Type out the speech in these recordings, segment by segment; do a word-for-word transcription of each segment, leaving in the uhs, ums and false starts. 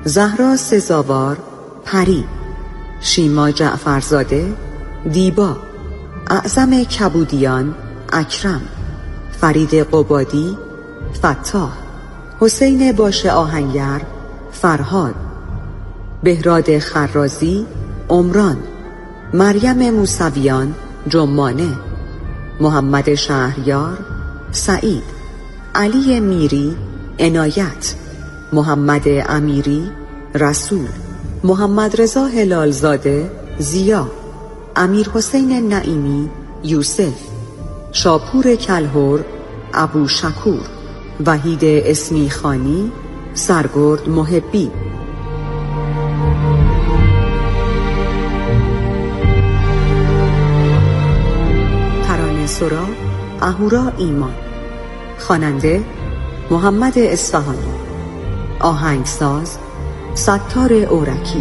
زهرا سزاوار پری، شیما جعفرزاده دیبا، اعظم کبودیان اکرم، فرید قبادی فتاح، حسین باش آهنگر فرهاد، بهراد خرازی عمران، مریم موسویان جمانه، محمد شهریار سعید، علی میری عنایت، محمد امیری رسول، محمد رضا هلالزاده زیا، امیر حسین نعیمی یوسف، شاپور کلهر ابو شکور، وحید اسمی خانی سرگرد محبی. ترانه سرا اهورا ایمان، خواننده محمد اصفهانی، آهنگساز ستار اورکی.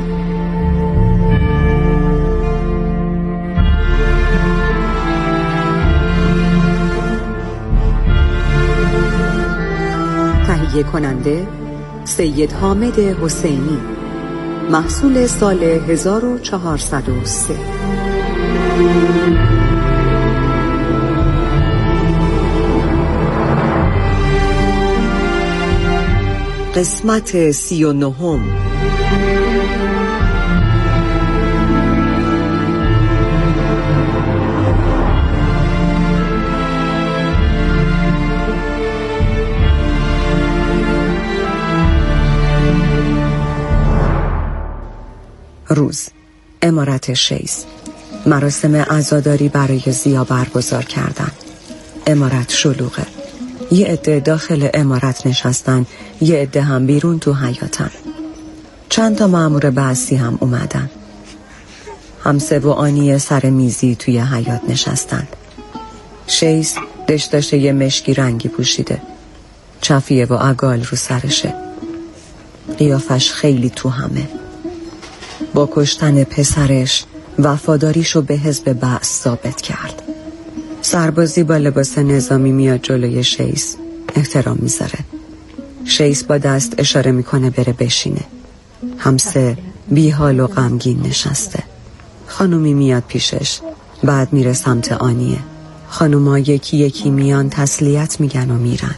تهیه کننده سید حامد حسینی، محصول سال هزار و چهارصد و سه. قسمت سی و نهم. روز، امارت شیس. مراسم عزاداری برای زیا برگزار کردن. امارت شلوغه. یه عده داخل امارت نشستن، یه عده هم بیرون تو حیاتن. چند تا مأمور بعثی هم اومدن. همسه و آنیه سر میزی توی حیات نشستن. شیس دشتاشه یه مشکی رنگی پوشیده، چفیه و عگال رو سرشه. قیافش خیلی تو همه. با کشتن پسرش وفاداریشو به حزب بعث ثابت کرد. سربازی با لباس نظامی میاد جلوی شیس، احترام میذاره. شیس با دست اشاره میکنه بره بشینه. همسه بی حال و غمگین نشسته. خانومی میاد پیشش، بعد میره سمت آنیه. خانوما یکی یکی میان تسلیت میگن و میرن.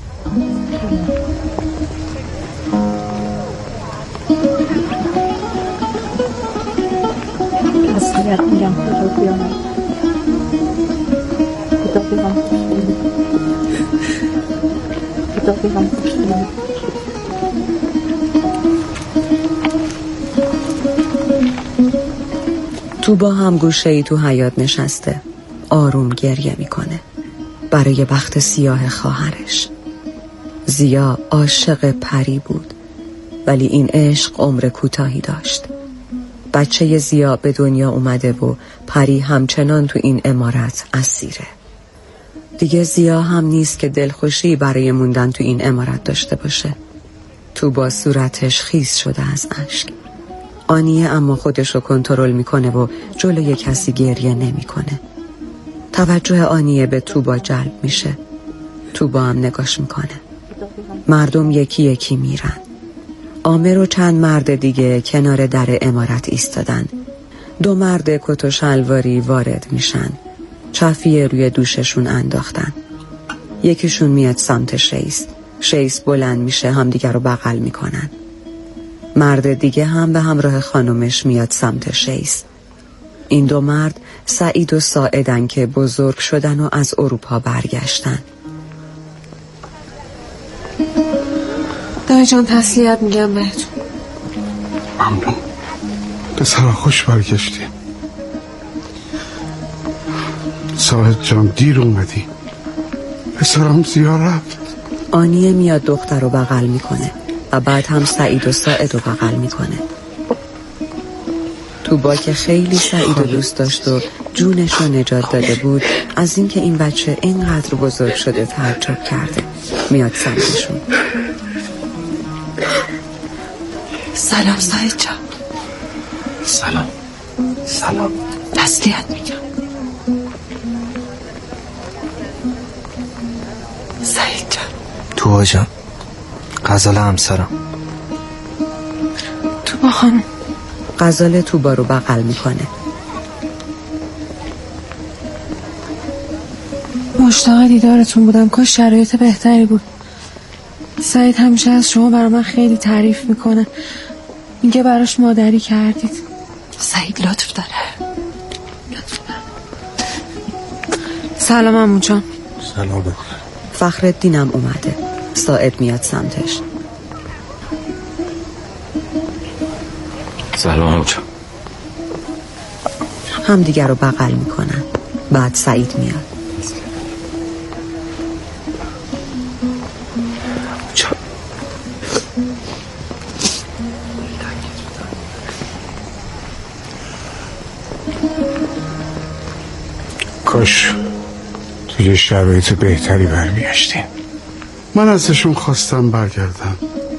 تسلیت میگم خدا بیامد، خدا بیام خوشتیم، خدا بیام خوشتیم. تو با هم گوشه ای تو حیات نشسته، آروم گریه میکنه برای بخت سیاه خواهرش. زیا عاشق پری بود، ولی این عشق عمر کوتاهی داشت. بچه زیا به دنیا اومده و پری همچنان تو این امارت اسیره. دیگه زیا هم نیست که دلخوشی برای موندن تو این امارت داشته باشه. تو با صورتش خیس شده از اشک. آنیه اما خودشو کنترل میکنه و جلوی کسی گریه نمیکنه. توجه آنیه به توبا جلب میشه. توبا هم نگاش میکنه. مردم یکی یکی میرن. عامر و چند مرد دیگه کنار در امارت ایستادن. دو مرد کت و شلواری وارد میشن. چفیه روی دوششون انداختن. یکیشون میاد سمت شیس. شیس بلند میشه، همدیگر رو بغل میکنن. مرد دیگه هم به همراه خانومش میاد سمت شیس. این دو مرد سعید و ساعدن که بزرگ شدن و از اروپا برگشتن. دایی جان تسلیت میگم بهتون. ممنون پسرا، خوش برگشتی. ساعد جان دیر اومدی، پسرم زیا رفت. آنیه میاد دختر رو بغل میکنه و بعد هم سعید و ساعد رو بغل میکنه. توبا که خیلی سعید رو دوست داشت و جونش رو نجات داده بود از اینکه این بچه اینقدر بزرگ شده تعجب کرده. میاد سمتشون. سلام سعید جان. سلام. سلام. تسلیت میگم. سعید جان. تو جان، غزل همسرم. توبا خانم. غزال توبا رو بغل میکنه. مشتاق دیدارتون بودم، کاش شرایط بهتری بود. سعید همیشه از شما برای من خیلی تعریف میکنه، میگه براش مادری کردید. سعید لطف داره. لطف داره. سلام عمو جان. سلام بکن. فخرالدینم اومده. ساعد میاد سمتش. سلام عمو جان. هم دیگر رو بغل میکنن. بعد سعید میاد. کاش توی شرایط بهتری برمیگشتیم. من ازشون خواستم برگردن.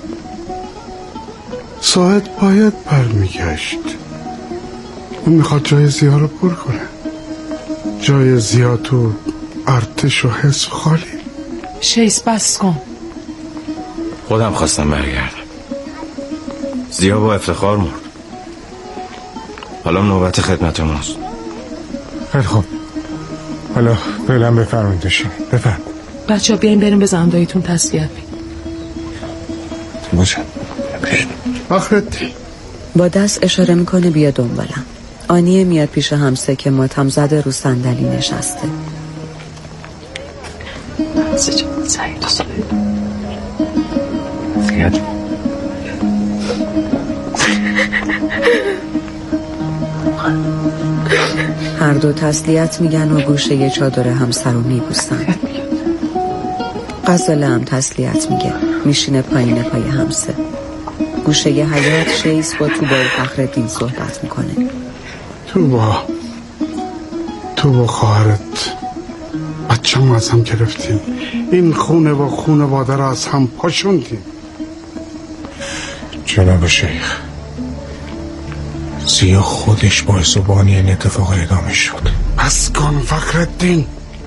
ساعد باید برمیگشت. اون میخواد جای زیا رو پر کنه. جای زیا تو ارتش و حزب خالی. شیس بس کن. خودم خواستم برگردم. زیا با افتخار مرد. حالا نوبت خدمت ماست. خیلی خوب. حالا فعلا بفرمایدشین. بفرم. بچه ها بیاین بریم به زنداییتون تسلیت بگیم. باشه. فخرالدین با دست اشاره میکنه بیا دنبالم. آنیه میاد پیش همسه که ماتم زده رو صندلی نشسته. سجاد سعید و سعید زیاد هر دو تسلیت میگن و گوشه یه چادر همسر رو میبوسن. غزاله هم تسلیت میگه. میشینه پایین پای همسه. گوشه یه حیات شیس با توبا و فخرالدین صحبت میکنه. توبا تو با خواهرت بچه هم از هم گرفتیم. این خونه و خونواده را از هم پاشوندیم. جناب شیخ، زیا خودش باعث و بانی این اتفاق ادامه شد. پس کن فخرالدین.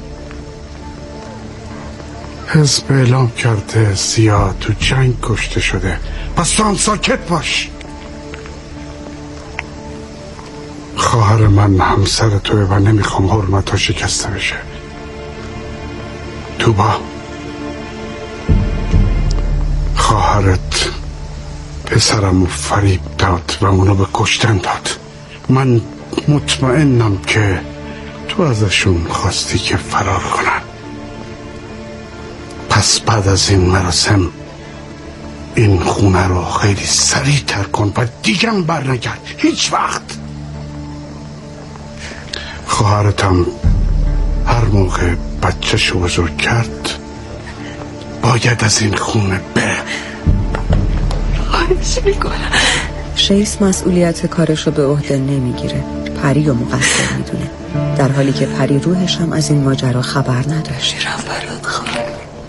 حزب اعلام کرده زیا تو جنگ کشته شده. پس تو هم ساکت باش. خواهر من همسر توه و نمیخوام حرمتها شکسته بشه. توبا، خواهرت پسرمو فریب داد و اونو به کشتن داد. من مطمئنم که تو ازشون خواستی که فرار کنن. پس بعد از این مراسم این خونه رو خیلی سریع تر کن و دیگه هم بر نگرد هیچ وقت. خواهرتم هر موقع بچه‌شو بزرگ کرد باید از این خونه بره. خواهش میکنم. شیس مسئولیت کارشو به عهده نمیگیره. پری و مقصر میدونه، در حالی که پری روحش هم از این ماجرا خبر نداشت. میرم برات خواهر.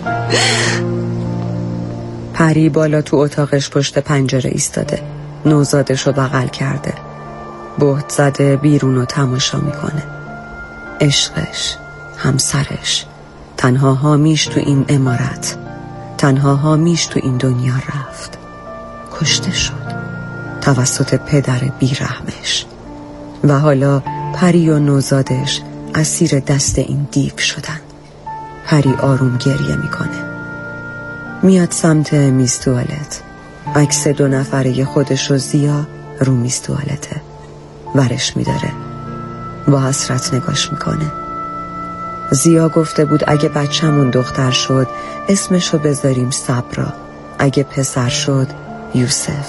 پری بالا تو اتاقش پشت پنجره ایستاده. نوزادشو بغل کرده. بهت زده بیرون رو تماشا میکنه. عشقش، همسرش، تنها حامیش تو این امارت، تنها حامیش تو این دنیا رفت. کشته شد توسط پدر بیرحمش. و حالا پری و نوزادش اسیر دست این دیو شدن. پری آروم گریه میکنه. میاد سمت میز توالت. عکس دو نفره خودش و زیا رو میز توالته. ورش میداره. با حسرت نگاش میکنه. زیا گفته بود اگه بچه‌مون دختر شد اسمشو بذاریم صبرا، اگه پسر شد یوسف.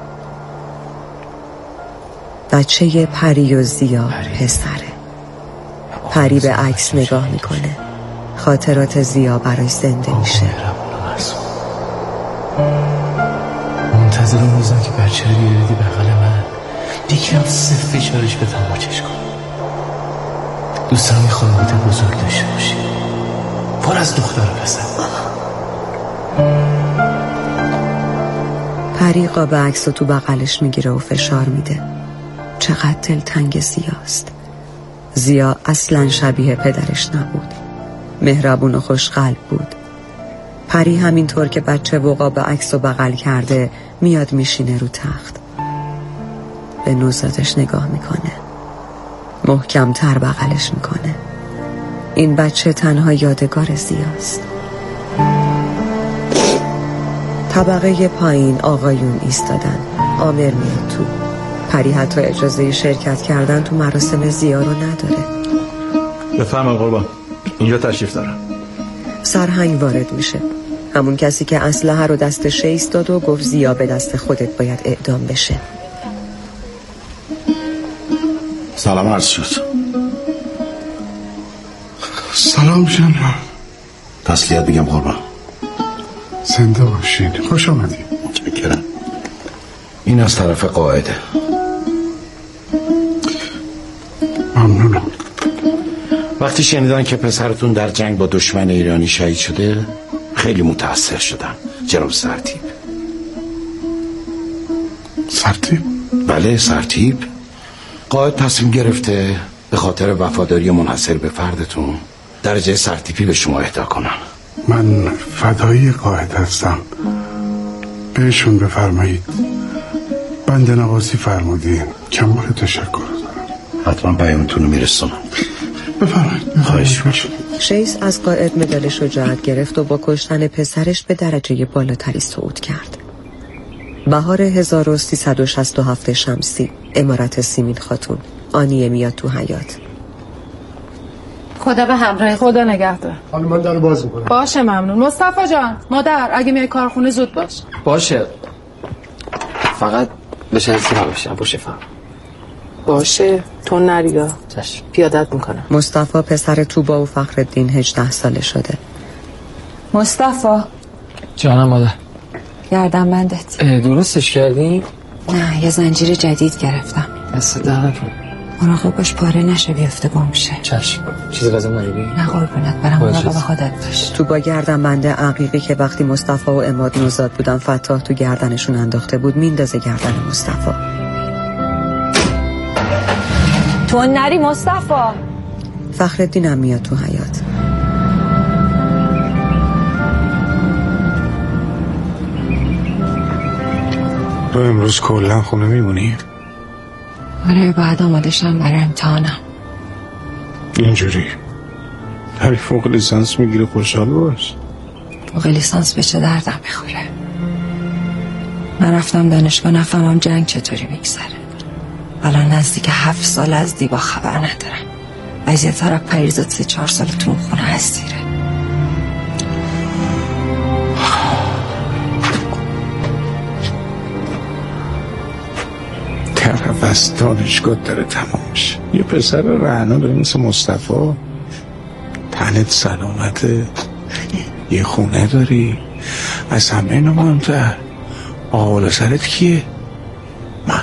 بچه پری و زیا پسره. پری به عکس نگاه میکنه. خاطرات زیا برای زنده میشه. منتظر اون روزم که بچه رو بیاردی بغل من بگیرم صرف فشارش به تماچش کنم. دوست دارم یه خانواده بزرگ داشته باشی، پر از دختر و پسر. پری قاب عکس رو تو بغلش میگیره و فشار میده. چقدر دلتنگ زیاست. زیا اصلا شبیه پدرش نبود. مهربون و خوشقلب بود. پری همینطور که بچه و قاب عکس رو بغل کرده میاد میشینه رو تخت. به نوزادش نگاه میکنه. محکم تر بغلش میکنه. این بچه تنها یادگار زیاست. طبقه پایین آقایون ایستادن. آمر میاد تو. پری حتی اجازه شرکت کردن تو مراسم زیا رو نداره. بفرمایید قربان، اینجا تشریف دارم. سرهنگ وارد میشه. همون کسی که اسلحه رو دست شیس داد و گفت زیا به دست خودت باید اعدام بشه. سلام عرض شد. سلام جناب. تسلیت بگم قربان. زنده باشین. خوش آمدید. متشکرم. این از طرف قاعده. ممنونم. وقتی شنیدن که پسرتون در جنگ با دشمن ایرانی شهید شده خیلی متأثر شدم جناب سرتیپ. سرتیپ؟ بله سرتیپ. قائد تصمیم گرفته به خاطر وفاداری منحصر به فردتون درجه سرتیپی به شما اهدا کنم. من فدایی قائد هستم. بهشون بفرمایید بنده نوازی فرمودین. کمال تشکر دارم. حتما پیامتون رو میرسونم. بفرمایید. خواهش میکنم. شیس از قائد مدال شجاعت گرفت و با کشتن پسرش به درجه بالاتری صعود کرد. بهار هزار و سیصد و شصت و هفت شمسی، امارت سیمین خاتون. آنیه میاد تو حیاط. خدا به همراه. خدا نگهدار. حالا من در باز میکنم. باشه ممنون. مصطفی جان، مادر اگه میای کارخونه زود باش. باشه. فقط بشه هستی نباشه. باشه فهم. باشه تو نریدا. چشم. پیادت میکنم. مصطفی پسر توبا و فخرالدین هجده ساله شده. مصطفی جانم مادر. گردن بندت. درستش کردی؟ نه یه زنجیر جدید گرفتم. دست در مراقب باش پاره نشه بیفته گم شه. چشم. چیزی لازم نداری؟ نه قربونت برم. مراقب خودت باش. توبا گردن بنده عقیقی که وقتی مصطفی و عماد نوزاد بودن فتاح تو گردنشون انداخته بود میندازه گردن مصطفی. تو نری مصطفی. فخرالدین هم میاد تو حیاط. تو امروز کلا خونه میمونی؟ آره بعد آماده شدم برای امتحانم. اینجوری هری فوق لیسانس میگیره خوشحال باش. فوق لیسانس به چه دردم میخوره. من رفتم دانشگاه نفهمم جنگ چطوری میگذره. الان نزدیک هفت سال از دیبا خبر ندارم. از یه طرف پریزاد سه چهار سال تو اون خونه اسیره. طرف از دانشگاه داره تمام میشه. یه پسر رعنا داره مثل مصطفی. تنت سلامته. یه خونه داری. از همه اینا مهمتر آقا سرت کیه؟ من.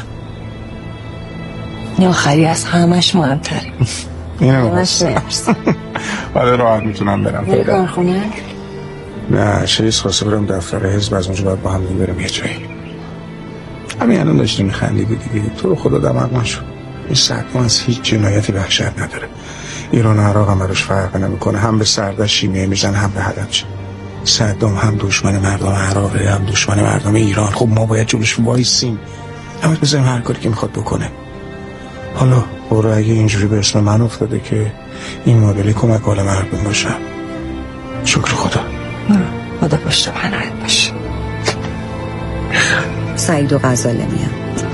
این آخری از همش مهمتر. اینه همش مرس. ولی راحت میتونم برم. یه کارخونه؟ نه شیس خواسته برم دفتر حزب، از اونجا باید با هم برم یه جایی. همین الان داشتی میخندیدی دیگه. تو رو خدا دماغ نشو. این صدام از هیچ جنایتی وحشت نداره. ایران و عراق هم براش فرق نمیکنه. هم به سردش شیمیه میزن هم به هدفش. صدام هم دشمن مردم عراقه هم دشمن مردم ایران. خب ما باید جلوش وایسیم. اما بذاریم هر کاری که میخواد بکنه. حالا برو اگه اینجوری به اسم من افتاده که این مدلی کمک حال مردم باشم شکر خدا. برو خدا پشت پناهت باشه. سعید و غزاله میاد.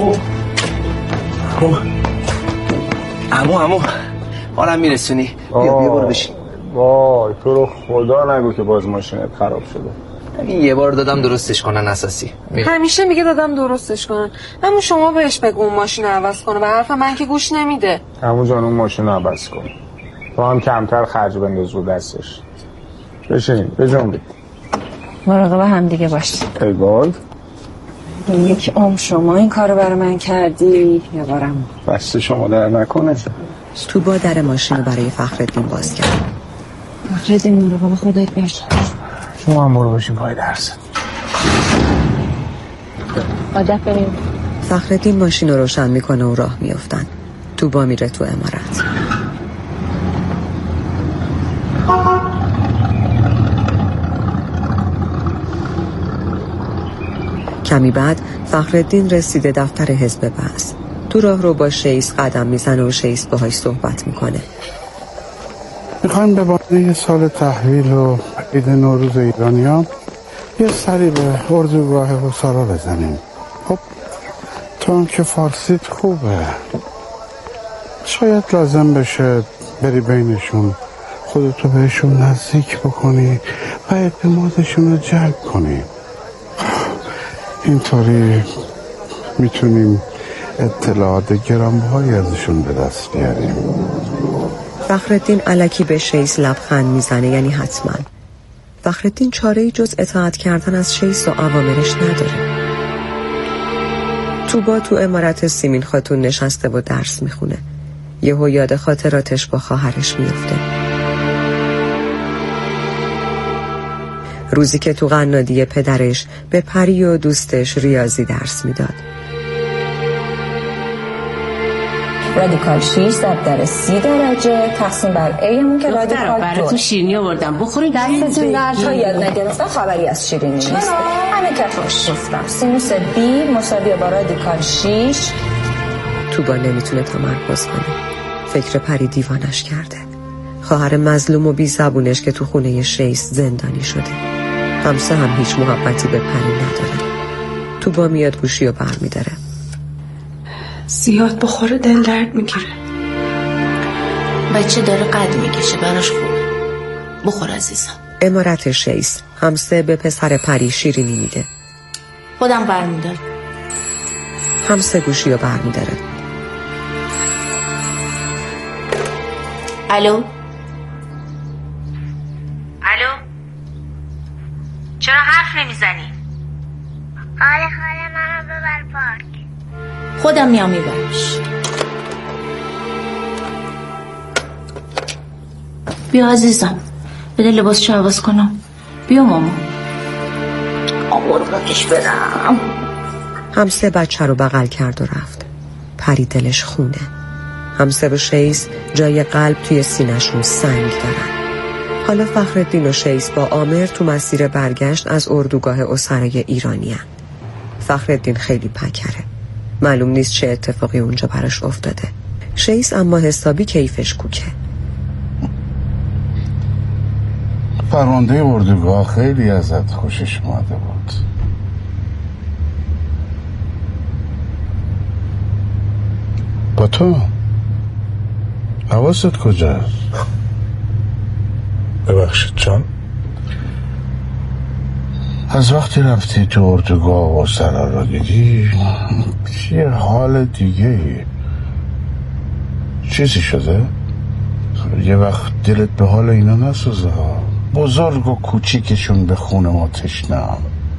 عمو عمو حالم میرسونی. بیا بیا برو بشین. وای تو رو خدا نگو که باز ماشینت خراب شده. همین یه بار دادم درستش کنن اساسی. همیشه میگه دادم درستش کنن. همون شما بهش بگو اون ماشین عوض کنه. به حرف من که گوش نمیده. همون جان اون ماشین عوض کن. تو هم کمتر خرج بنداز رو دستش. بشین بجنبید. مراقب هم دیگه باش. ای باد یک عمر شما این کارو برای من کردی یا بارم دست شما در نکنه. تو با در ماشین رو برای فخرالدین باز کرد. فخرالدین مراقب خودت باش. شما هم برو باشین پای درست. عادت بریم. فخرالدین ماشین رو روشن میکنه و راه میافتن. تو با میره تو امارت. کمی بعد فخرالدین رسیده دفتر حزب بعث. تو راه رو با شیس قدم میزنه و شیس باهاش صحبت میکنه. میخوایم به بانه یه سال تحویل و عید نوروز ایرانی ها یه سری به اردوگاه حصارا بزنیم. خب تو هم که فارسیت خوبه، شاید لازم بشه بری بینشون، خودتو بهشون نزدیک بکنی و اعتمادشون رو جلب کنی. اینطوری میتونیم اطلاعات گرانبهایی ازشون به دست بیاریم. فخرالدین الکی به شیس لبخند میزنه، یعنی حتما. فخرالدین چاره‌ای جز اطاعت کردن از شیس و اوامرش نداره. تو با تو عمارت سیمین خاتون نشسته و درس میخونه. یهو یاد خاطراتش با خواهرش میفته. روزی که تو قنادی پدرش به پری و دوستش ریاضی درس میداد. رادیکال شش ضرب در سی درجه تقسیم بر ایمون که رادیکال دو. براتون شیرینی آوردم بخورید. دستتون درد ها یاد نگرفتن خبری از شیرینی نیست. همه کتوش گفتم سینوس بی مساوی با رادیکال شش. تو با نمیتونه تمرکز کنه. فکر پری دیوانش کرده. خواهر مظلوم و بی زبونش که تو خونه شیس زندانی شده. همسه هم هیچ محبتی به پری نداره. تو با میاد گوشی و بر میداره. زیاد بخوره دل درد میگیره. بچه داره قد میکشه، براش خوبه. بخور عزیزم. عمارت شیس همسه به پسر پری شیرینی میده. خودم بر میدارم. همسه گوشی و بر میداره. الو الو چرا حرف نمیزنی؟ خاله خاله منو ببر پارک. خودم میام میبرش. بیا عزیزم، بده لباسشو عوض کنم. بیا ماما. آقوربکش برم. همسه بچه رو بغل کرد و رفت. پری دلش خونه. همسه و شیس جای قلب توی سینه‌شون سنگ دارن. حالا فخرالدین و شیس با عامر تو مسیر برگشت از اردوگاه اسرای ایرانی هن. فخرالدین خیلی پکره. معلوم نیست چه اتفاقی اونجا براش افتاده. شیس اما حسابی کیفش کوکه. فرمانده اردوگاه خیلی ازت خوشش اومده بود. با تو حواست کجاست؟ ببخشید جان. از وقتی رفتی تو اردوگاه و سرا را دیدی یه حال دیگه. چیزی شده؟ یه وقت دلت به حال اینا نسوزه ها. بزرگ و کوچیکشون به خون ما تشنه.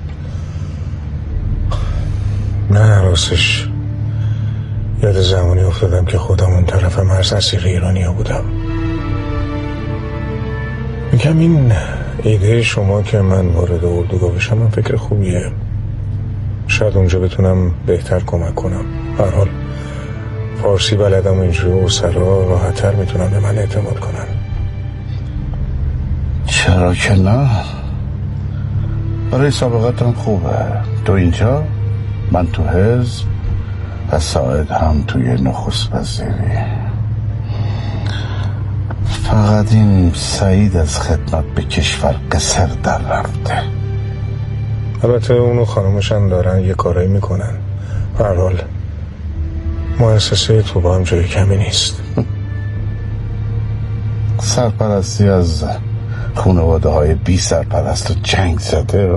نه راستش یاد زمانی افتادم که خودم اون طرف مرز اسیر ایرانی ها بودم. میگم این ایده شما که من وارد اردوگاه بشم من فکر خوبیه. شاید اونجا بتونم بهتر کمک کنم. به هر حال فارسی بلدم و اینجوری اسرا راحت‌تر میتونم به من اعتماد کنن. چرا که نه؟ برای سابقتم خوبه. تو اینجا، من تو حزب و ساعد هم توی نخست وزیری. فقط این سعید از خدمت به کشور قصر در رفته. البته اونو خانومش هم دارن یه کارایی میکنن. به هر حال مؤسسه تو با هم جای کمی نیست. سرپرستی از خانواده های بی سرپرست و چنگ زده.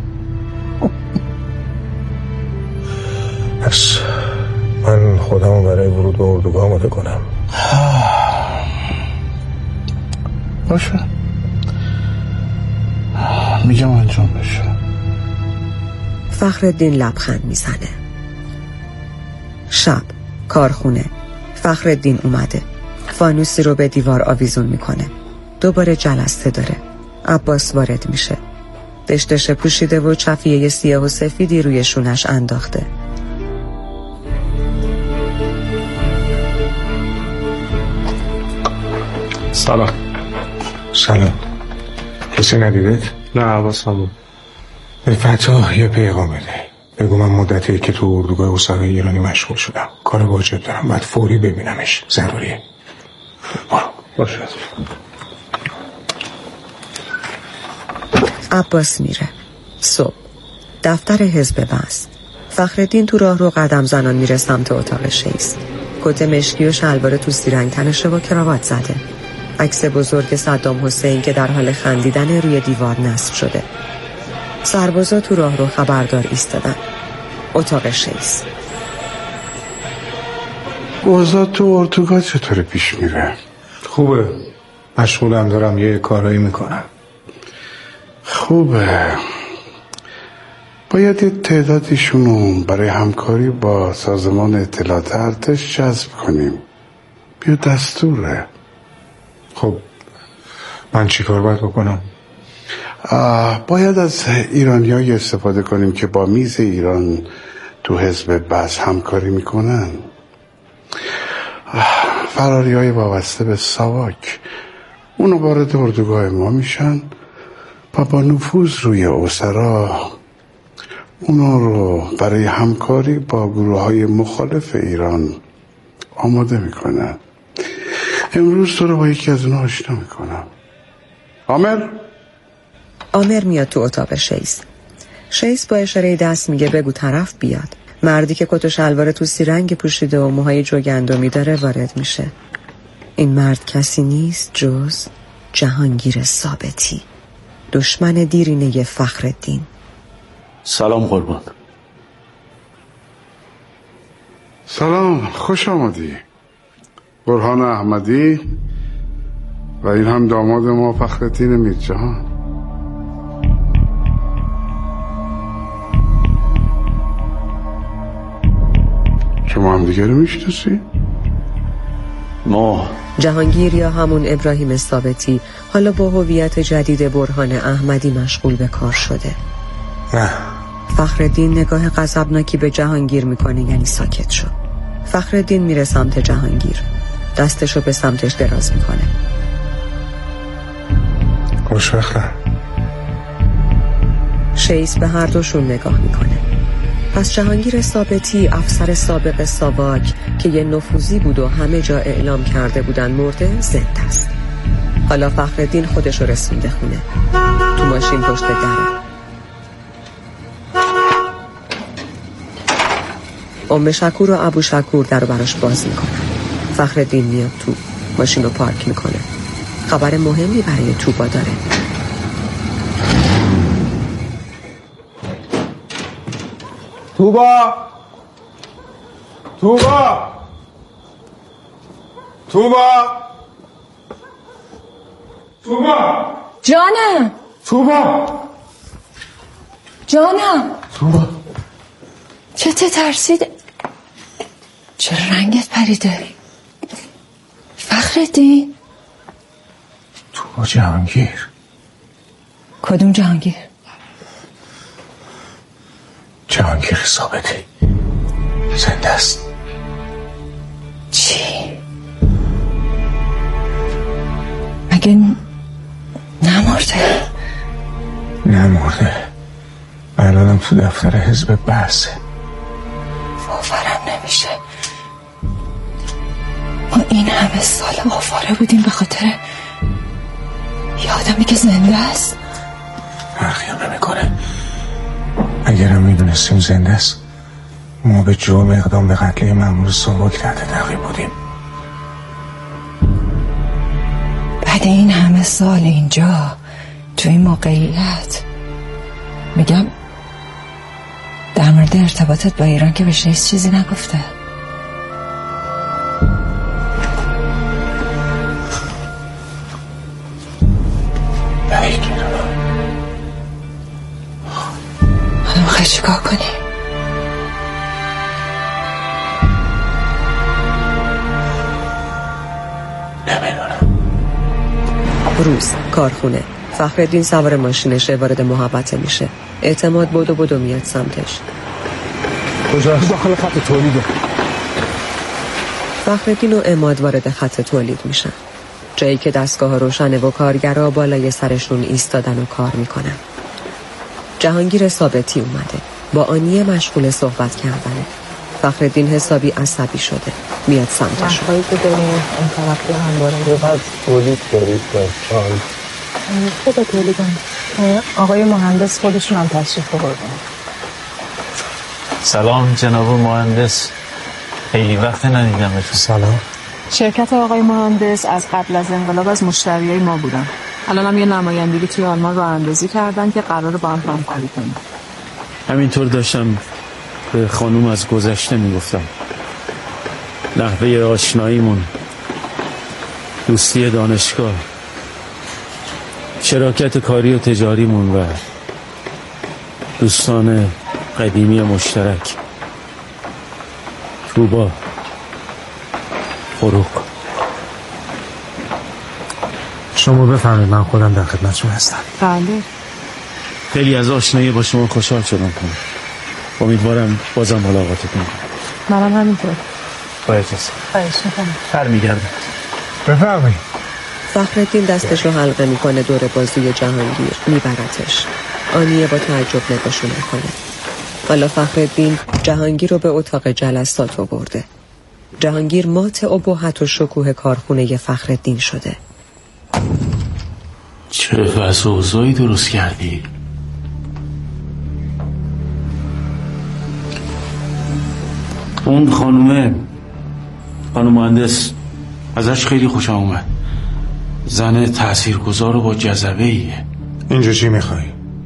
پس من خودمو برای ورود به اردوگاه آماده کنم. باشه، میگم انجام بشه. فخرالدین لبخند میزنه. شب کارخونه. فخرالدین اومده. فانوسی رو به دیوار آویزون میکنه. دوباره جلسه داره. عباس وارد میشه. دشتش پوشیده و چفیه سیاه و سفیدی روی شونش انداخته. سلام. سلام. کسی ندیدت؟ نه عباس هم بود. به فتح یه پیغام بده. بگو من مدتی که تو اردوگاه اسرای ایرانی مشغول شدم، کار واجب دارم، باید فوری ببینمش، ضروریه. باشه. عباس میره. صبح دفتر حزب بست. فخرالدین تو راه رو قدم زنان میره سمت اتاق شیس. کت مشکی و شلوار توسی رنگ تنشه و کراوات زده. عکس بزرگ صدام حسین که در حال خندیدن روی دیوار نصب شده. سربازا تو راه رو خبردار ایستادن. اتاق شیس. اوضاع تو اردوگاه چطور پیش میره؟ خوبه، مشغولم، دارم یه کارایی میکنم. خوبه. باید یه تعدادیشونو برای همکاری با سازمان اطلاعات ارتش جذب کنیم. بیا دستوره. خب من چی کار باید بکنم؟ باید از ایرانیایی استفاده کنیم که با میز ایران تو حزب بس همکاری میکنن. فراری های وابسته به ساواک اونو وارد اردوگاه ما میشن و با نفوذ روی اسرا اونو رو برای همکاری با گروه های مخالف ایران آماده میکنن. امروز تو رو با یکی از اونها آشنا میکنم. عامر عامر میاد تو اتاق شیس. شیس با اشاره دست میگه بگو طرف بیاد. مردی که کت و شلوار توسی رنگ پوشیده و موهای جوگندمی داره وارد میشه. این مرد کسی نیست جز جهانگیر ثابتی، دشمن دیرینه فخرالدین. سلام قربان. سلام، خوش آمدی. برهان احمدی و این هم داماد ما فخرالدین میرجهان. شما هم دیگه رو میشناسی؟ ما جهانگیر یا همون ابراهیم ثابتی حالا با هویت جدید برهان احمدی مشغول به کار شده. نه. فخرالدین نگاه غضبناکی به جهانگیر میکنه، یعنی ساکت شو. فخرالدین میره سمت جهانگیر، دستشو به سمتش دراز میکنه. خوشبختم. شیس به هر دوشون نگاه میکنه. پس جهانگیر ثابتی، افسر سابق ساواک که یه نفوذی بود و همه جا اعلام کرده بودن مرده، زنده است. حالا فخرالدین خودشو رسونده خونه. تو ماشین پشت دره. ام شکور و ابو شکور در رو براش باز میکنن. فخرالدین میاد تو، ماشین رو پارک میکنه. خبر مهمی برای توبا داره. توبا توبا توبا توبا جانم توبا جانم توبا چه ترسیده؟ چرا رنگت پریده؟ فخرالدین؟ توبا جهانگیر. کدوم جهانگیر؟ جهانگیر ثابتی زنده است. چی؟ مگه نمرده؟ نمرده، الانم تو دفتر حزب بحثه. باورم نمیشه. ما این همه سال آواره بودیم به خاطر یه آدمی که زنده است. فرقی هم نمیکنه. اگرم میدونستیم زنده است، ما به جرم اقدام به قتل مأمور ساواک تحت تعقیب بودیم. بعد این همه سال اینجا تو این موقعیت میگم در مورد ارتباطت با ایران که بهش هیچ چیزی نگفته. بعید میدونم. حالا میخوای چیکار کنی؟ نمیدونم. روز کارخونه. فخرالدین سوار ماشینشه وارد محوطه میشه. اعتماد بدو بدو میاد سمتش. کجاست؟ داخل خط تولیده. فخرالدین و عماد وارد خط تولید میشن، جایی که دستگاه روشنه و کارگرها بالای سرشون ایستادن و کار میکنن. جهانگیر ثابتی اومده. با آنیه مشغول صحبت کردنه. فخرالدین حسابی عصبی شده. میاد سمتش. محبایی که داریم این طرفی همواره رو باید تولید دارید باشان. خوبه تولیدن. آقای مهندس خودشون هم تشریف بردن. سلام جناب مهندس، خیلی وقت ندیدم. سلام. شرکت آقای مهندس از قبل از انقلاب از مشتریای ما بودن. الان هم یه نمایندگی توی آلمان راه اندازی کردن که قراره با هم همکاری کنیم. همینطور داشتم به خانوم از گذشته میگفتم. نحوه آشناییمون، دوستی دانشگاه، شراکت کاری و تجاریمون و دوستان قدیمی مشترک، روبا، فروغ. شما بفهمید من خودم در خدمتتون هستم. بله. خیلی از آشنایی با شما خوشحال شدم کنم. امیدوارم بازم ملاقاتتون کنم. منم همینطور. با اجازه. خواهش میکنم. برمیگردم. بفرمایید. فخرالدین دستش رو حلقه میکنه دور بازوی جهانگیر، میبرتش. آنیه با تعجب نگاهشون میکنه. حالا فخرالدین جهانگیر رو به اتاق جلسات آورده. جهانگیر مات ابهت و شکوه کارخونه فخرالدین شده. چه وضع و اوضاعی درست کردی؟ اون خانومه، خانم مهندس، ازش خیلی خوشم اومد. زن تاثیرگذار و با جذبه ایه. اینجا چی میخوای؟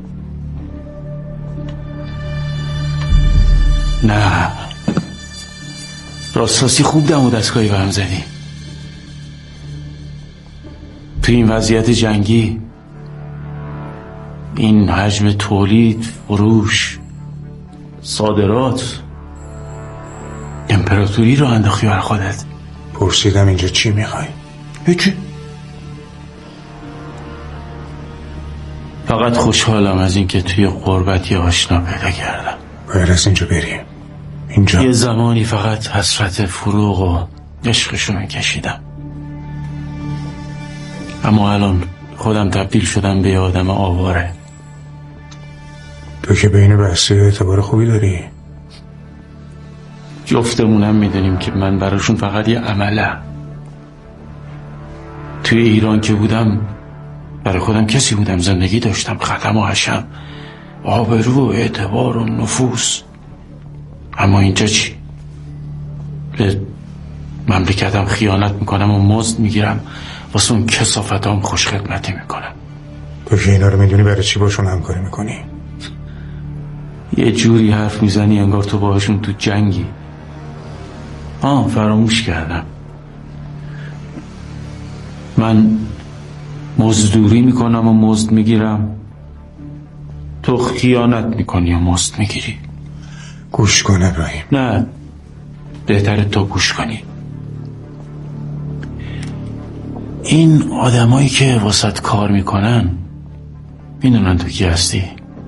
نه راستاسی خوب دم و دستگاهی به هم زدی. تو این وضعیت جنگی، این حجم تولید، فروش، صادرات، امپراتوری رو انداختی بر خودت. پرسیدم اینجا چی میخوای؟ هیچی. فقط خوشحالم از اینکه توی غربت یه آشنا پیدا کردم. باید از اینجا بریم. اینجا یه زمانی فقط حسرت فروغ و عشقشو میکشیدم، اما الان خودم تبدیل شدم به یه آدم آواره. تو که بین بحثی اعتبار خوبی داری. جفتمونم میدونیم که من براشون فقط یه عملم. توی ایران که بودم برای خودم کسی بودم، زندگی داشتم، ختم و حشم، آبرو و اعتبار و نفوذ. اما اینجا چی؟ به مملکتم خیانت میکنم و مزد میگیرم، واسه اون کثافتام خوش خدمتی میکنم. تو که اینا رو میدونی برای چی باشون همکاری میکنی؟ یه جوری حرف میزنی انگار تو باهاشون تو جنگی. آه فراموش کردم، من مزدوری میکنم و مزد میگیرم، تو خیانت میکنی و مزد میگیری. گوش کن ابراهیم. نه بهتره تو گوش کنی. این آدمایی که واسط کار میکنن میدونن تو کی هستی؟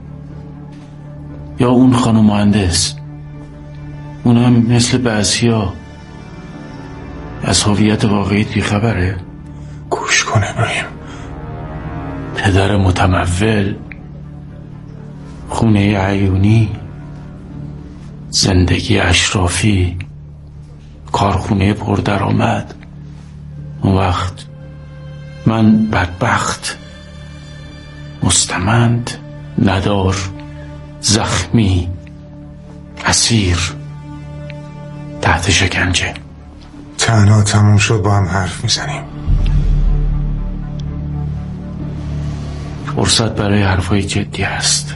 یا اون خانم مهندس، اونم مثل بعضیا از هویت واقعیت بیخبره؟ گوش کن ابراهیم. پدر متمول، خونه عیونی، زندگی اشرافی، کارخونه پردرآمد. اون وقت من بدبخت، مستمند، ندار، زخمی، اسیر، تحت شکنجه. تنها تموم شد با هم حرف میزنیم. فرصت برای حرفای جدی هست.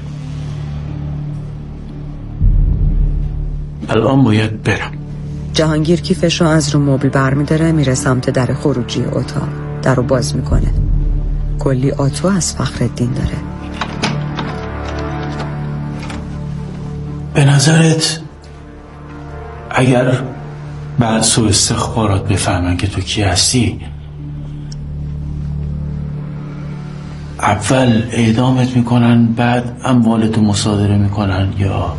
الان باید برم. جهانگیر کیفشو از رو مبل برمیداره، میره سمت در خروجی اتاق. در رو باز میکنه. کلی آتو از فخرالدین داره. به نظرت اگر بعد سو استخبارات بفهمن که تو کی هستی، اول اعدامت میکنن بعد اموالتو مصادره میکنن، یا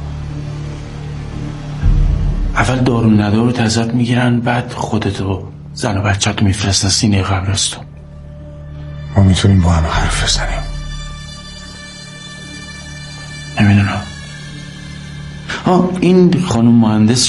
اول دارو ندارو ازت میگیرن بعد خودتو زن و بچه‌تو میفرستن سینه قبرستون؟ ما میتونیم با هم حرف بزنیم. نمیدونم، ها این خانم مهندس